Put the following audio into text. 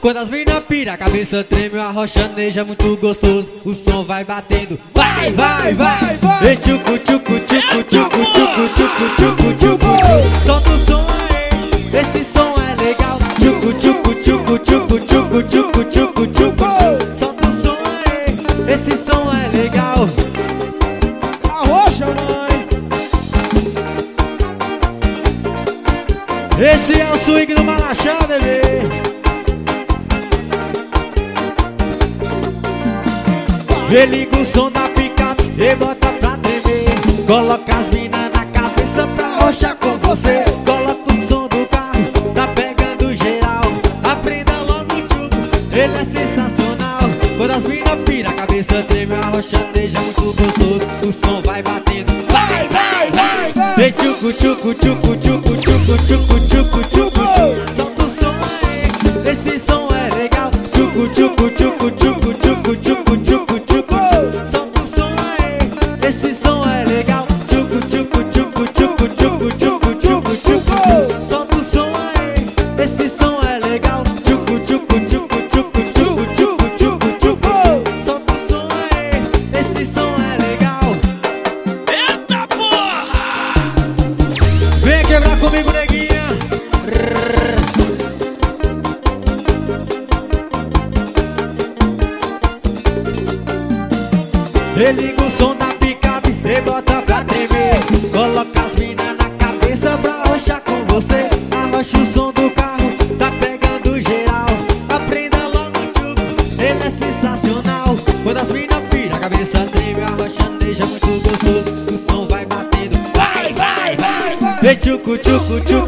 Quando as mina pira, a cabeça treme, a rochaneja muito gostoso. O som vai batendo, vai, vai, vai, vai. E tchucu, tchucu, tchucu, tchucu, tchucu, tchucu, tchucu, tchucu. Solta o som aí, esse som é legal. Tchucu, tchucu, tchucu, tchucu, tchucu, tchucu, tchucu, tchucu. Solta o som aí, esse som é legal. Arrocha, mãe. Esse é o swing do Malaxá, bebê. Ele liga o som da picape e bota pra tremer. Coloca as minas na cabeça pra rochar com você. Coloca o som do carro, tá pegando geral. Aprenda logo o tchuco, ele é sensacional. Quando as minas pira, a cabeça treme, a rochaneja muito gostoso. O som vai batendo, vai, vai, vai, vai. E tchucu, tchucu, tchucu, tchucu, tchucu, tchucu, tchucu, tchucu. Solta o som aí, esse som é legal. Tchucu, tchucu, tchucu, tchucu, tchucu, tchucu, tchucu. Quebrar comigo, neguinha. Ele liga o som da picape e bota pra tremer. Coloca as minas na cabeça pra rochar com você. Arrocha o som do carro, tá pegando geral. Aprenda logo o tchuco, ele é sensacional. Quando as minas pira, a cabeça treme, a rochaneja muito gostoso. O som vai batendo, vai, vai, vai, vai. E tchucu, tchucu, tchucu.